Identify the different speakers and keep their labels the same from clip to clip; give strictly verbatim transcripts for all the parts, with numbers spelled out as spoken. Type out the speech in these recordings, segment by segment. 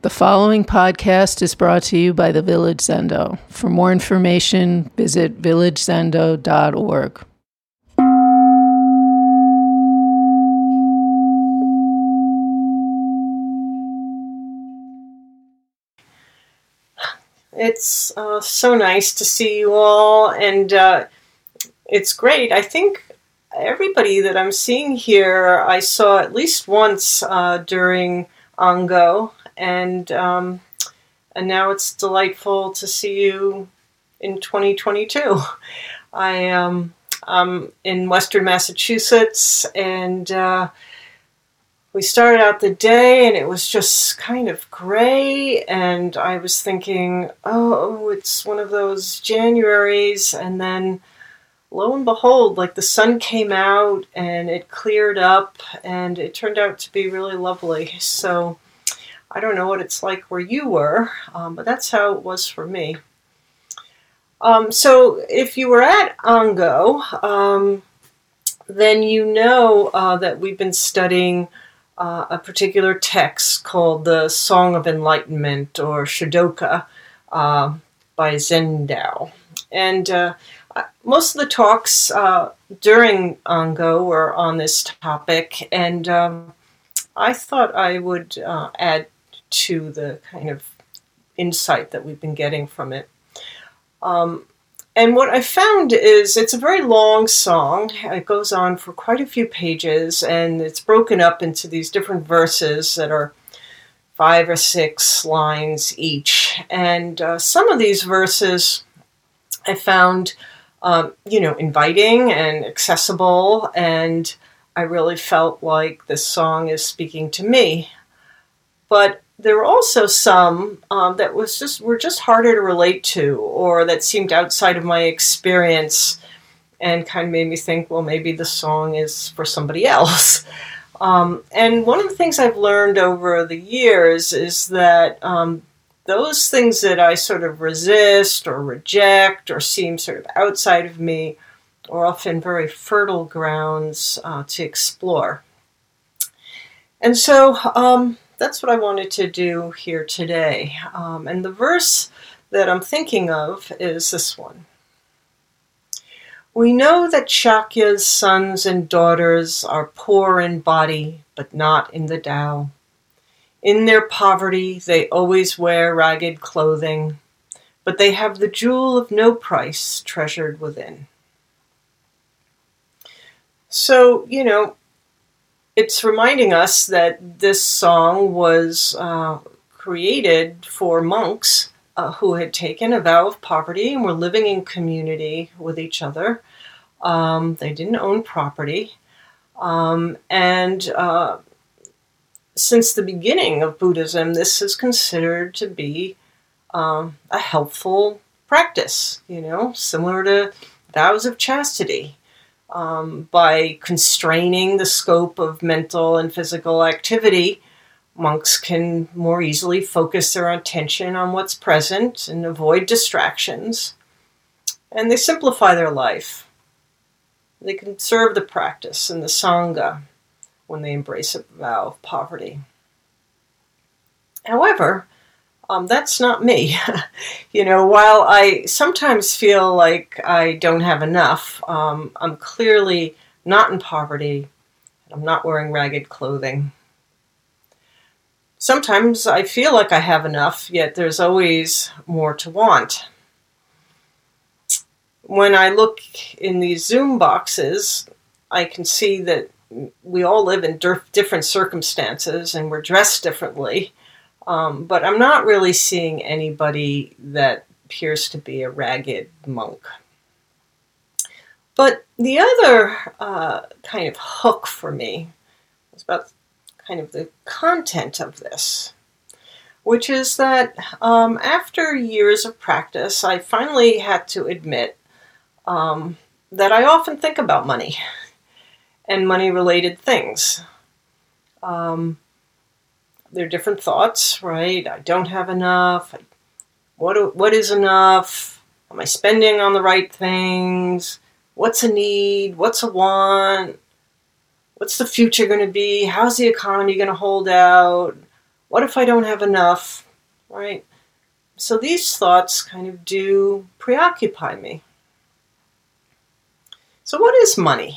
Speaker 1: The following podcast is brought to you by the Village Zendo. For more information, visit village zendo dot org.
Speaker 2: It's uh, so nice to see you all, and uh, it's great. I think everybody that I'm seeing here, I saw at least once uh, during Ango, and um, and now it's delightful to see you in twenty twenty-two. I um, I'm in Western Massachusetts, and uh, we started out the day, and it was just kind of gray, and I was thinking, oh, it's one of those Januaries, and then lo and behold, like the sun came out, and it cleared up, and it turned out to be really lovely. So I don't know what it's like where you were, um, but that's how it was for me. Um, so if you were at Ango, um, then you know uh, that we've been studying uh, a particular text called the Song of Enlightenment, or Shadoka, uh, by Zendao. And uh, most of the talks uh, during Ango were on this topic, and um, I thought I would uh, add to the kind of insight that we've been getting from it. Um, and what I found is it's a very long song. It goes on for quite a few pages, and it's broken up into these different verses that are five or six lines each. And uh, some of these verses I found, um, you know, inviting and accessible, and I really felt like this song is speaking to me. But there were also some um, that was just were just harder to relate to, or that seemed outside of my experience, and kind of made me think, well, maybe the song is for somebody else. Um, and one of the things I've learned over the years is that um, those things that I sort of resist or reject or seem sort of outside of me are often very fertile grounds uh, to explore. And so um, that's what I wanted to do here today. Um, and the verse that I'm thinking of is this one. We know that Shakya's sons and daughters are poor in body, but not in the Tao. In their poverty, they always wear ragged clothing, but they have the jewel of no price treasured within. So, you know, it's reminding us that this song was uh, created for monks uh, who had taken a vow of poverty and were living in community with each other. Um, they didn't own property. Um, and uh, since the beginning of Buddhism, this is considered to be um, a helpful practice, you know, similar to vows of chastity. Um, by constraining the scope of mental and physical activity, monks can more easily focus their attention on what's present and avoid distractions. And they simplify their life. They can serve the practice and the Sangha when they embrace a vow of poverty. However, Um, that's not me. You know, while I sometimes feel like I don't have enough, um, I'm clearly not in poverty. I'm not wearing ragged clothing. Sometimes I feel like I have enough, yet there's always more to want. When I look in these Zoom boxes, I can see that we all live in different circumstances and we're dressed differently. Um, but I'm not really seeing anybody that appears to be a ragged monk. But the other uh, kind of hook for me is about kind of the content of this, which is that um, after years of practice, I finally had to admit um, that I often think about money and money-related things. Um, There are different thoughts, right? I don't have enough. What what is enough? Am I spending on the right things? What's a need? What's a want? What's the future going to be? How's the economy going to hold out? What if I don't have enough, right? So these thoughts kind of do preoccupy me. So what is money?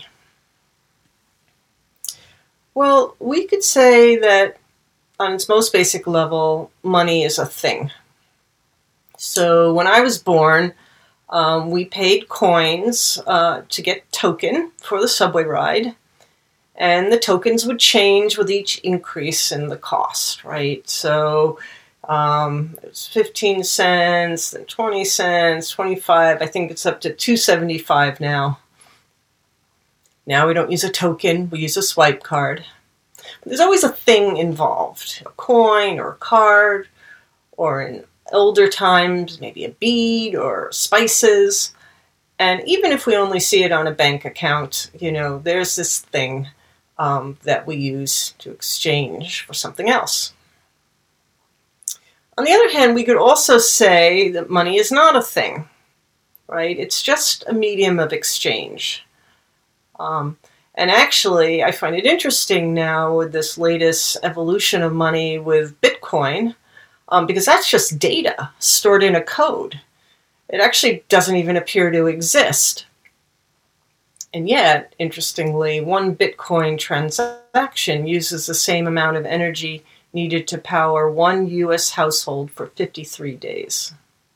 Speaker 2: Well, we could say that on its most basic level, money is a thing. So when I was born, um, we paid coins uh, to get token for the subway ride, and the tokens would change with each increase in the cost, right? So um, it was fifteen cents, then twenty cents, twenty-five. I think it's up to two seventy-five now. Now we don't use a token, we use a swipe card. But there's always a thing involved, a coin or a card, or in older times, maybe a bead or spices. And even if we only see it on a bank account, you know, there's this thing um, that we use to exchange for something else. On the other hand, we could also say that money is not a thing, right? It's just a medium of exchange. Um, and actually, I find it interesting now with this latest evolution of money with Bitcoin, um, because that's just data stored in a code. It actually doesn't even appear to exist. And yet, interestingly, one Bitcoin transaction uses the same amount of energy needed to power one U S household for fifty-three days.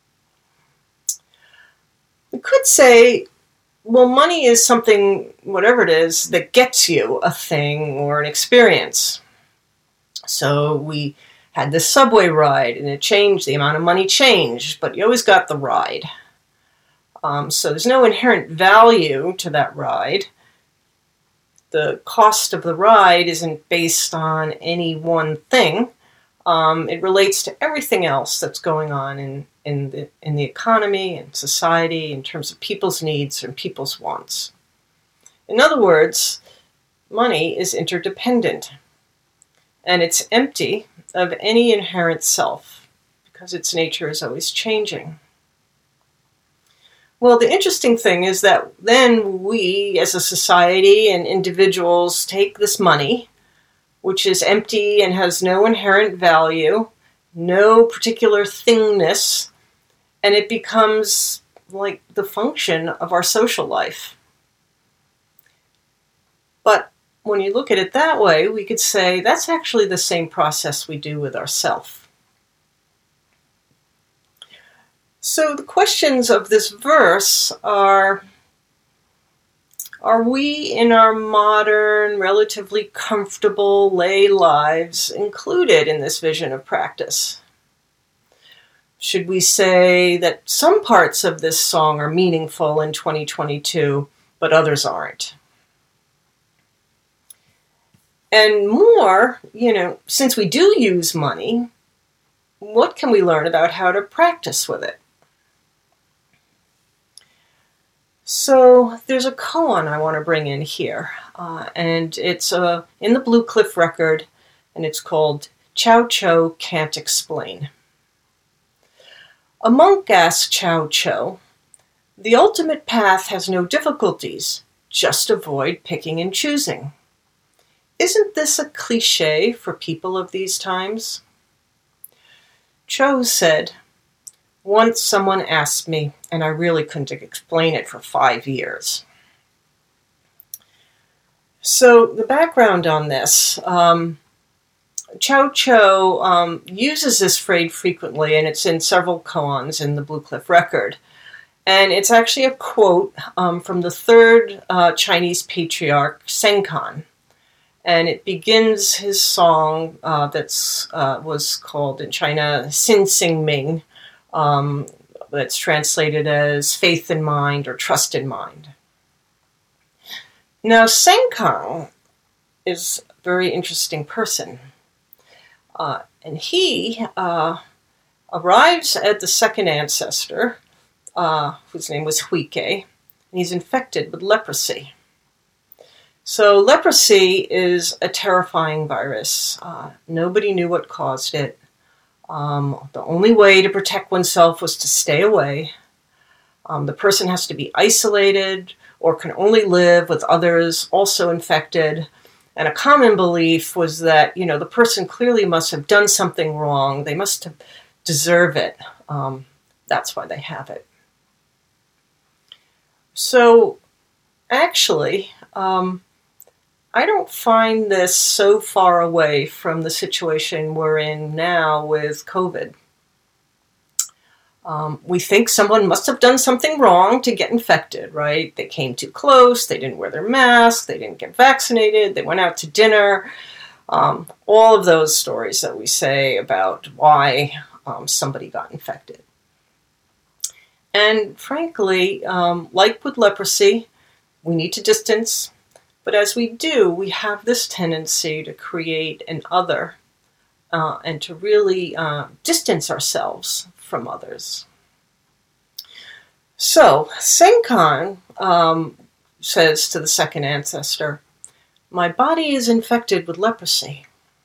Speaker 2: We could say, well, money is something, whatever it is, that gets you a thing or an experience. So we had this subway ride, and it changed, the amount of money changed, but you always got the ride. Um, so there's no inherent value to that ride. The cost of the ride isn't based on any one thing. Um, it relates to everything else that's going on in, in, the, in the economy and society in terms of people's needs and people's wants. In other words, money is interdependent, and it's empty of any inherent self because its nature is always changing. Well, the interesting thing is that then we, as a society and individuals, take this money, which is empty and has no inherent value, no particular thingness, and it becomes like the function of our social life. But when you look at it that way, we could say that's actually the same process we do with ourself. So the questions of this verse are, are we in our modern, relatively comfortable lay lives included in this vision of practice? Should we say that some parts of this song are meaningful in twenty twenty-two, but others aren't? And more, you know, since we do use money, what can we learn about how to practice with it? So there's a koan I want to bring in here, uh, and it's uh, in the Blue Cliff Record, and it's called Chow Cho Can't Explain. A monk asked Chow Cho, "The ultimate path has no difficulties, just avoid picking and choosing. Isn't this a cliche for people of these times?" Cho said, "Once someone asked me, and I really couldn't explain it for five years. So the background on this, um, Chow Cho um, uses this phrase frequently, and it's in several koans in the Blue Cliff Record. And it's actually a quote um, from the third uh, Chinese patriarch, Senkan. And it begins his song uh, that's uh, was called in China Sin Sing Ming, um, that's translated as faith in mind or trust in mind. Now, Senkan is a very interesting person. Uh, and he uh, arrives at the second ancestor, uh, whose name was Huike, and he's infected with leprosy. So leprosy is a terrifying virus. Uh, nobody knew what caused it. Um, the only way to protect oneself was to stay away. Um, the person has to be isolated or can only live with others also infected. And a common belief was that, you know, the person clearly must have done something wrong. They must have deserve it. Um, that's why they have it. So actually, um, I don't find this so far away from the situation we're in now with COVID. Um, we think someone must have done something wrong to get infected, right? They came too close, they didn't wear their mask, they didn't get vaccinated, they went out to dinner. Um, all of those stories that we say about why um, somebody got infected. And frankly, um, like with leprosy, we need to distance. But as we do, we have this tendency to create an other uh, and to really uh, distance ourselves from others. So, Senkang um, says to the second ancestor, "My body is infected with leprosy."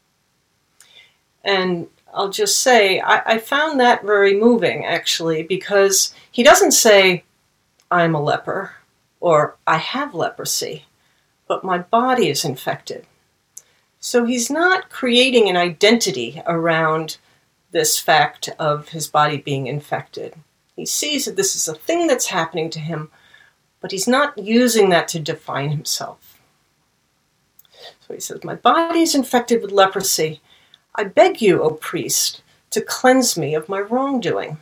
Speaker 2: And I'll just say, I, I found that very moving, actually, because he doesn't say, "I'm a leper," or "I have leprosy," but "my body is infected." So he's not creating an identity around this fact of his body being infected. He sees that this is a thing that's happening to him, but he's not using that to define himself. So he says, "My body is infected with leprosy. I beg you, O priest, to cleanse me of my wrongdoing."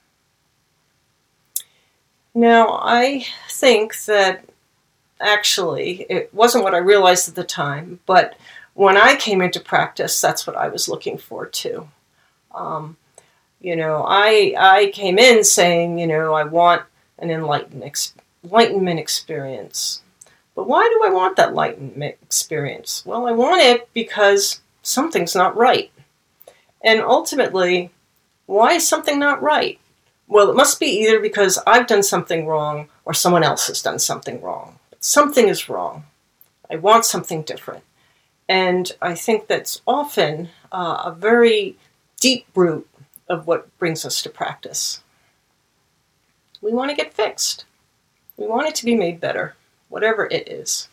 Speaker 2: Now, I think that actually it wasn't what I realized at the time, but when I came into practice, that's what I was looking for too. Um, you know, I I came in saying, you know, I want an enlightened ex- enlightenment experience. But why do I want that enlightenment experience? Well, I want it because something's not right. And ultimately, why is something not right? Well, it must be either because I've done something wrong or someone else has done something wrong. But something is wrong. I want something different. And I think that's often uh, a very deep root of what brings us to practice. We want to get fixed. We want it to be made better, whatever it is.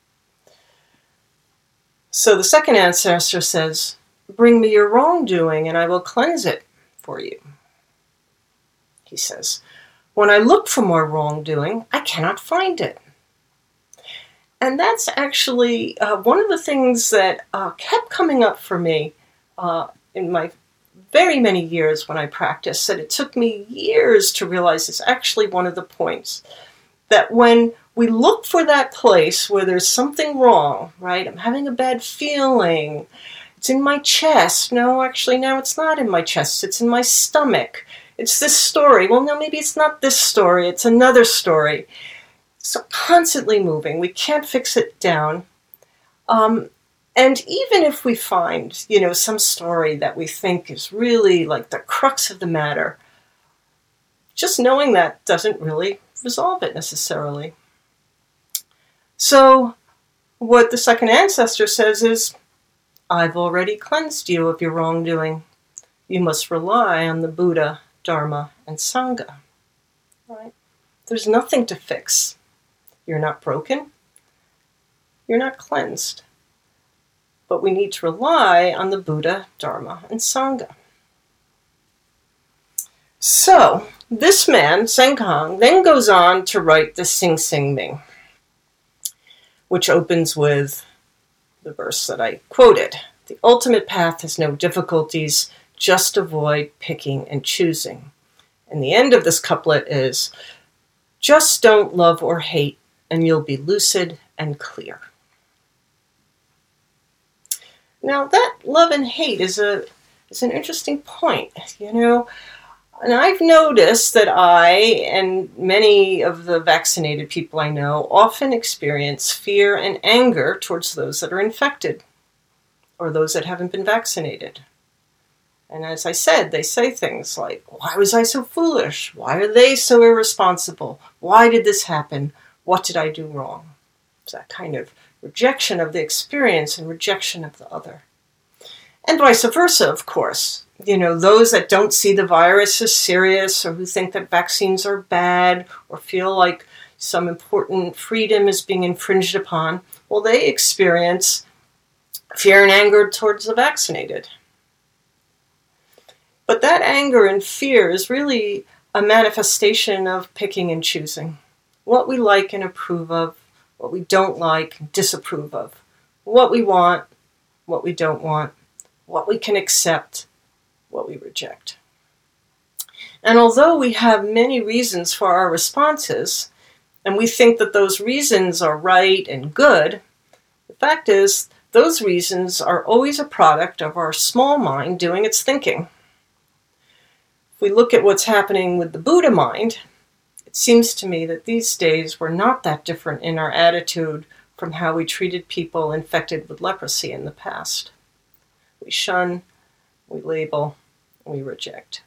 Speaker 2: So the second ancestor says, "Bring me your wrongdoing and I will cleanse it for you." He says, "When I look for more wrongdoing, I cannot find it." And that's actually uh, one of the things that uh, kept coming up for me uh, in my very many years when I practiced, that it took me years to realize is actually one of the points. That when we look for that place where there's something wrong, right? I'm having a bad feeling. It's in my chest. No, actually, no, it's not in my chest. It's in my stomach. It's this story. Well, no, maybe it's not this story. It's another story. So constantly moving. We can't fix it down. Um, and even if we find, you know, some story that we think is really like the crux of the matter, just knowing that doesn't really resolve it necessarily. So what the second ancestor says is, "I've already cleansed you of your wrongdoing. You must rely on the Buddha, Dharma, and Sangha." Right? There's nothing to fix. You're not broken. You're not cleansed. But we need to rely on the Buddha, Dharma, and Sangha. So, this man, Senkang, then goes on to write the Sing Sing Ming, which opens with the verse that I quoted. "The ultimate path has no difficulties, just avoid picking and choosing." And the end of this couplet is, "Just don't love or hate, and you'll be lucid and clear." Now that love and hate is a is an interesting point, you know. And I've noticed that I and many of the vaccinated people I know often experience fear and anger towards those that are infected or those that haven't been vaccinated. And as I said, they say things like, "Why was I so foolish? Why are they so irresponsible? Why did this happen? What did I do wrong?" It's that kind of rejection of the experience and rejection of the other. And vice versa, of course. You know, those that don't see the virus as serious or who think that vaccines are bad or feel like some important freedom is being infringed upon, well, they experience fear and anger towards the vaccinated. But that anger and fear is really a manifestation of picking and choosing. What we like and approve of, what we don't like and disapprove of, what we want, what we don't want, what we can accept, what we reject. And although we have many reasons for our responses, and we think that those reasons are right and good, the fact is those reasons are always a product of our small mind doing its thinking. If we look at what's happening with the Buddha mind, it seems to me that these days we're not that different in our attitude from how we treated people infected with leprosy in the past. We shun, we label, we reject.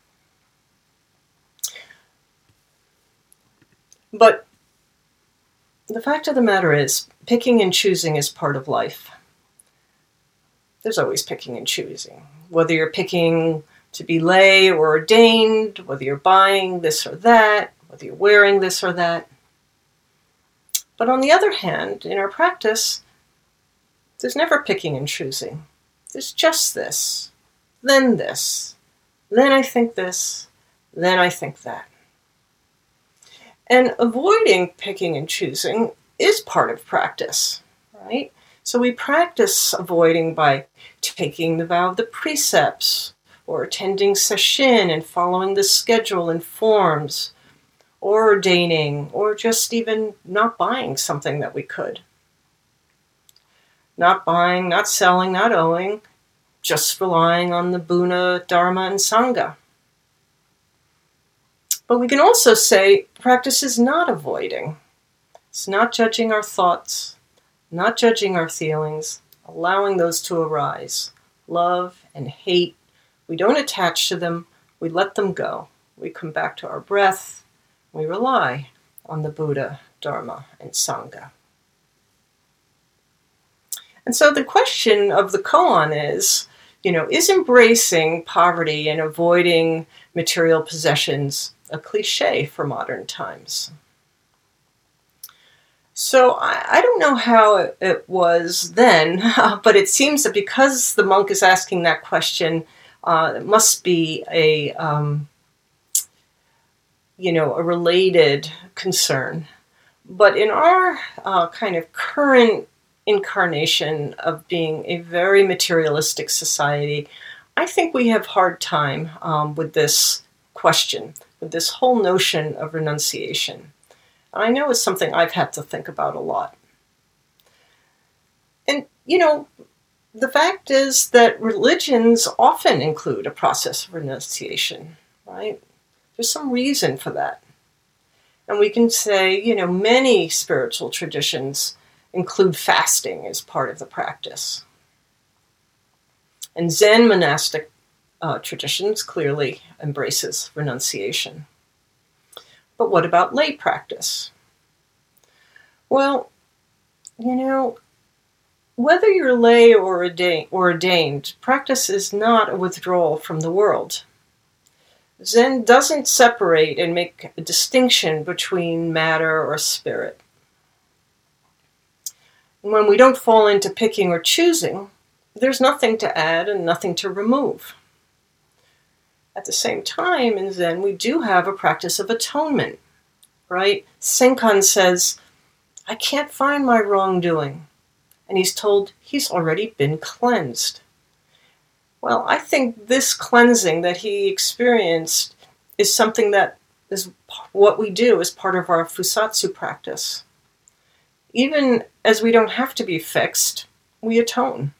Speaker 2: But the fact of the matter is, picking and choosing is part of life. There's always picking and choosing. Whether you're picking to be lay or ordained, whether you're buying this or that, whether you're wearing this or that. But on the other hand, in our practice, there's never picking and choosing. There's just this, then this, then I think this, then I think that. And avoiding picking and choosing is part of practice, right? So we practice avoiding by taking the vow of the precepts, or attending sesshin and following the schedule and forms, or ordaining, or just even not buying something that we could. Not buying, not selling, not owing, just relying on the Buddha, Dharma, and Sangha. But we can also say practice is not avoiding. It's not judging our thoughts, not judging our feelings, allowing those to arise. Love and hate, we don't attach to them, we let them go. We come back to our breath, we rely on the Buddha, Dharma, and Sangha. And so the question of the koan is, you know, is embracing poverty and avoiding material possessions a cliche for modern times? So I, I don't know how it, it was then, but it seems that because the monk is asking that question, uh, it must be a, um, you know, a related concern. But in our uh, kind of current incarnation of being a very materialistic society, I think we have a hard time um, with this question, with this whole notion of renunciation. I know it's something I've had to think about a lot. And, you know, the fact is that religions often include a process of renunciation, right? There's some reason for that. And we can say, you know, many spiritual traditions include fasting as part of the practice. And Zen monastic uh, traditions clearly embraces renunciation. But what about lay practice? Well, you know, whether you're lay or ordained, or ordained, practice is not a withdrawal from the world. Zen doesn't separate and make a distinction between matter or spirit. When we don't fall into picking or choosing, there's nothing to add and nothing to remove. At the same time, in Zen, we do have a practice of atonement, right? Senkan says, I can't find my wrongdoing. And he's told he's already been cleansed. Well, I think this cleansing that he experienced is something that is what we do as part of our Fusatsu practice. Even as we don't have to be fixed, we atone.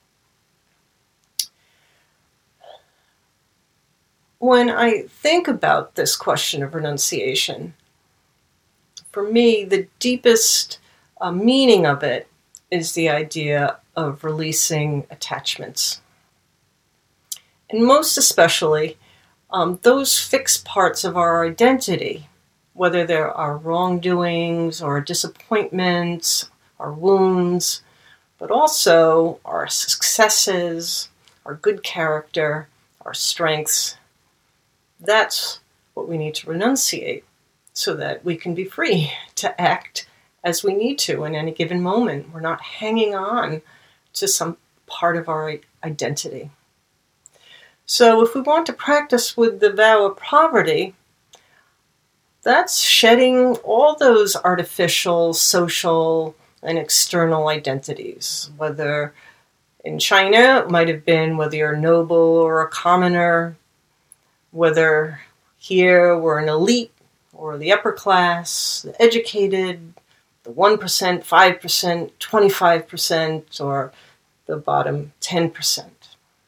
Speaker 2: When I think about this question of renunciation, for me, the deepest uh, meaning of it is the idea of releasing attachments. And most especially, um, those fixed parts of our identity, whether they're our wrongdoings or disappointments, our wounds, but also our successes, our good character, our strengths. That's what we need to renunciate so that we can be free to act as we need to in any given moment. We're not hanging on to some part of our identity. So if we want to practice with the vow of poverty, that's shedding all those artificial, social, and external identities. Whether in China, it might have been whether you're a noble or a commoner, whether here we're an elite or the upper class, the educated, the one percent, five percent, twenty-five percent, or the bottom ten percent.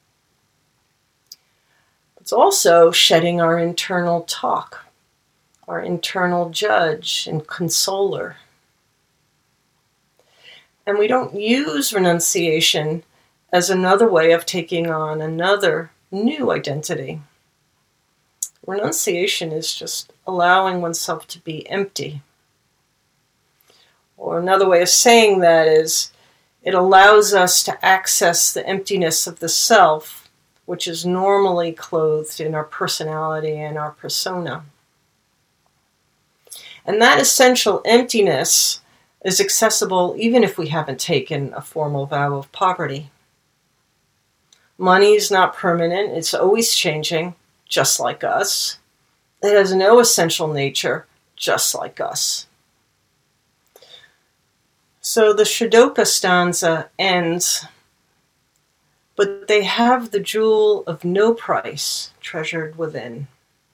Speaker 2: It's also shedding our internal talk, our internal judge and consoler. And we don't use renunciation as another way of taking on another new identity. Renunciation is just allowing oneself to be empty. Or another way of saying that is, it allows us to access the emptiness of the self, which is normally clothed in our personality and our persona. And that essential emptiness is accessible even if we haven't taken a formal vow of poverty. Money is not permanent, it's always changing, just like us. It has no essential nature, just like us. So the Shdoka stanza ends, but they have the jewel of no price treasured within.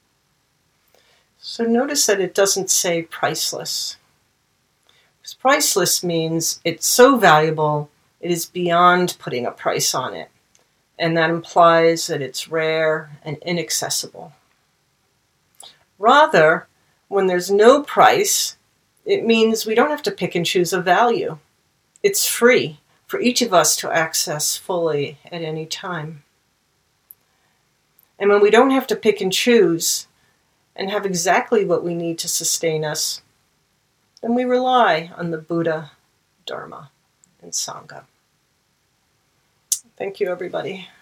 Speaker 2: So notice that it doesn't say priceless. Because priceless means it's so valuable, it is beyond putting a price on it. And that implies that it's rare and inaccessible. Rather, when there's no price, it means we don't have to pick and choose a value. It's free for each of us to access fully at any time. And when we don't have to pick and choose and have exactly what we need to sustain us, then we rely on the Buddha, Dharma, and Sangha. Thank you, everybody.